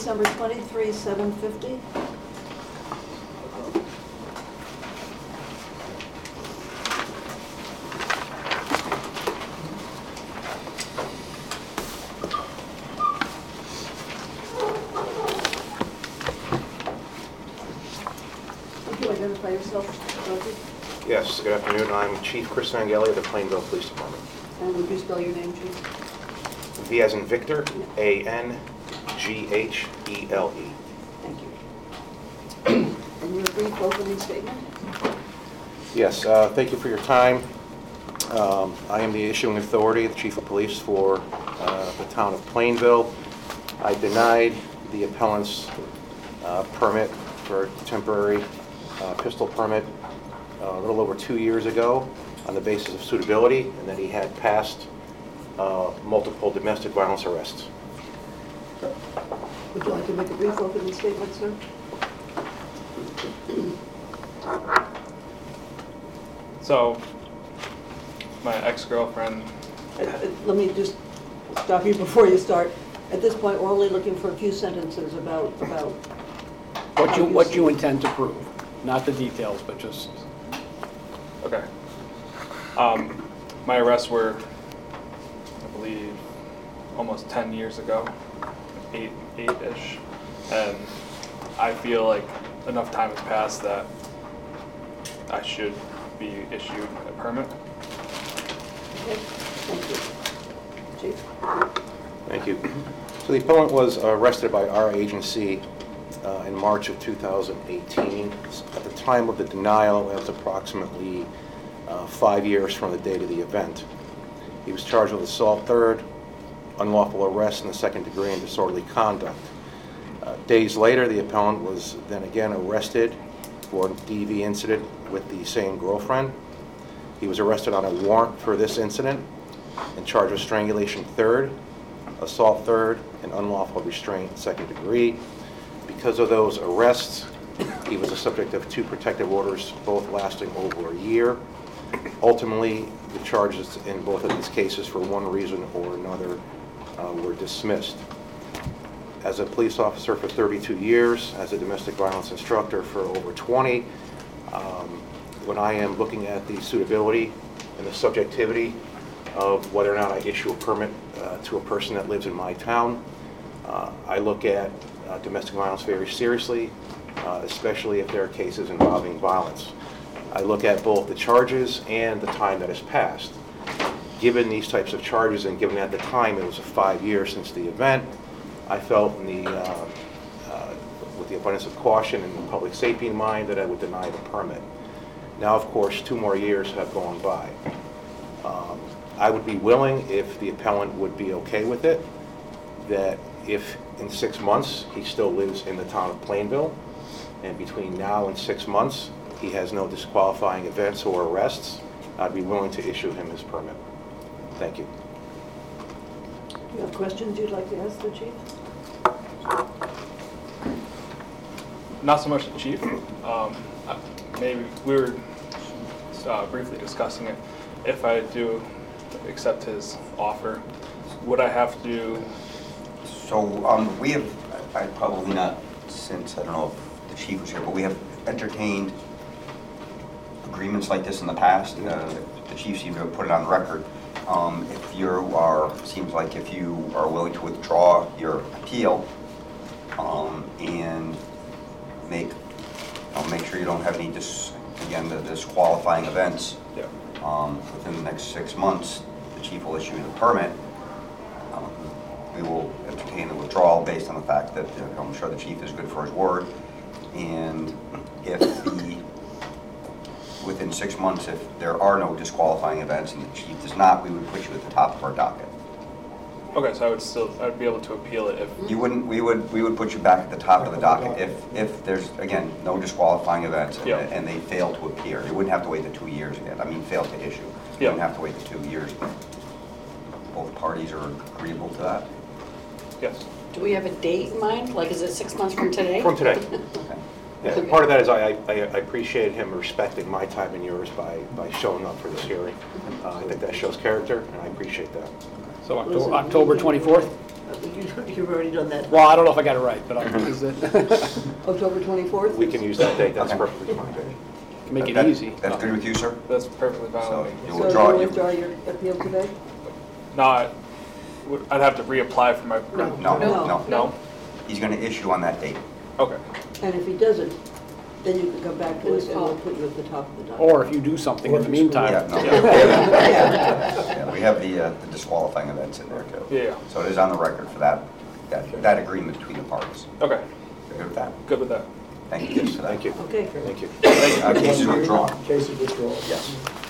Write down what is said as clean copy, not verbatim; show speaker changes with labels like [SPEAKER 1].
[SPEAKER 1] case number 23-750. Would you identify yourself, Roger?
[SPEAKER 2] Yes, good afternoon. I'm Chief Chris Angelli of the Plainville Police Department.
[SPEAKER 1] And would you spell your name, Chief?
[SPEAKER 2] V as in Victor, Anghele.
[SPEAKER 1] Thank you. And your brief opening statement?
[SPEAKER 2] Yes, thank you for your time. I am the issuing authority, the Chief of Police for the town of Plainville. I denied the appellant's permit for temporary pistol permit a little over 2 years ago on the basis of suitability and that he had passed multiple domestic violence arrests.
[SPEAKER 1] Would you like to make a brief opening statement, sir?
[SPEAKER 3] So, my ex-girlfriend...
[SPEAKER 1] Let me just stop you before you start. At this point, we're only looking for a few sentences about
[SPEAKER 4] what you intend to prove, not the details, but just...
[SPEAKER 3] Okay. My arrests were, I believe, almost 10 years ago, eight-ish, and I feel like enough time has passed that I should be issued a permit.
[SPEAKER 1] Okay, thank you. Chief?
[SPEAKER 2] Thank you. So the appellant was arrested by our agency in March of 2018. At the time of the denial, that was approximately 5 years from the date of the event. He was charged with assault third, unlawful arrest in the second degree, and disorderly conduct. Days later, the appellant was then again arrested for a DV incident with the same girlfriend. He was arrested on a warrant for this incident and charged with strangulation third, assault third, and unlawful restraint second degree. Because of those arrests, he was the subject of 2 protective orders, both lasting over a year. Ultimately, the charges in both of these cases, for one reason or another, were dismissed. As a police officer for 32 years, as a domestic violence instructor for over 20, when I am looking at the suitability and the subjectivity of whether or not I issue a permit to a person that lives in my town, I look at domestic violence very seriously, especially if there are cases involving violence. I look at both the charges and the time that has passed. Given these types of charges and given at the time it was 5 years since the event, I felt with the abundance of caution and the public safety in mind that I would deny the permit. Now, of course, 2 more years have gone by. I would be willing, if the appellant would be okay with it, that if in 6 months he still lives in the town of Plainville, and between now and 6 months he has no disqualifying events or arrests, I'd be willing to issue him his permit. Thank you.
[SPEAKER 1] You have questions you'd like to ask the chief?
[SPEAKER 3] Not so much the chief. Maybe we were briefly discussing it. If I do accept his offer, would I have to...
[SPEAKER 5] So we have, I probably not since, I don't know if the chief was here, but we have entertained agreements like this in the past. The chief seemed to have put it on record. If you are, seems like if you are willing to withdraw your appeal and make sure you don't have any, the disqualifying events within the next 6 months, the chief will issue the permit. We will entertain the withdrawal based on the fact that I'm sure the chief is good for his word. And if within 6 months, if there are no disqualifying events and the chief does not, we would put you at the top of our docket.
[SPEAKER 3] Okay, so I'd be able to appeal it if...
[SPEAKER 5] You wouldn't, we would put you back at the top of the docket if there's, again, no disqualifying events and they fail to appear. You wouldn't have to wait the 2 years again. I mean, fail to issue. You wouldn't have to wait the 2 years. Both parties are agreeable to that?
[SPEAKER 3] Yes.
[SPEAKER 6] Do we have a date in mind? Like, is it 6 months from today?
[SPEAKER 2] From today.
[SPEAKER 5] Okay.
[SPEAKER 2] Yeah, part of that is I appreciate him respecting my time and yours by showing up for this hearing. I think that shows character, and I appreciate that.
[SPEAKER 4] So October 24th?
[SPEAKER 1] You've already done that.
[SPEAKER 4] Well, I don't know if I got it right, but is it,
[SPEAKER 1] October 24th?
[SPEAKER 2] We can use that date, that's
[SPEAKER 5] Okay.
[SPEAKER 2] perfectly fine.
[SPEAKER 4] make it
[SPEAKER 5] That-
[SPEAKER 4] easy.
[SPEAKER 5] That's good with you, sir?
[SPEAKER 3] That's perfectly fine
[SPEAKER 5] So
[SPEAKER 3] with me.
[SPEAKER 5] you
[SPEAKER 1] So
[SPEAKER 5] withdraw,
[SPEAKER 1] you
[SPEAKER 5] you-
[SPEAKER 1] withdraw your appeal today?
[SPEAKER 3] Not, I'd have to reapply for my.
[SPEAKER 5] No,
[SPEAKER 1] No.
[SPEAKER 5] no.
[SPEAKER 3] No?
[SPEAKER 5] He's going to issue on that date.
[SPEAKER 3] Okay.
[SPEAKER 1] And if he doesn't, then you can come back to us and we'll put you at the top of the docket.
[SPEAKER 4] Or if you do something in the meantime.
[SPEAKER 5] Yeah, no.
[SPEAKER 1] Yeah.
[SPEAKER 5] Yeah, we have the disqualifying events in there too.
[SPEAKER 3] Yeah.
[SPEAKER 5] So it is on the record for that agreement between the parties.
[SPEAKER 3] Okay.
[SPEAKER 5] You're good with that?
[SPEAKER 3] Good with that.
[SPEAKER 5] Thank you for that.
[SPEAKER 2] Thank you.
[SPEAKER 1] Okay.
[SPEAKER 2] Thank you.
[SPEAKER 5] Case is withdrawn.
[SPEAKER 7] Case is withdrawn.
[SPEAKER 5] Yes.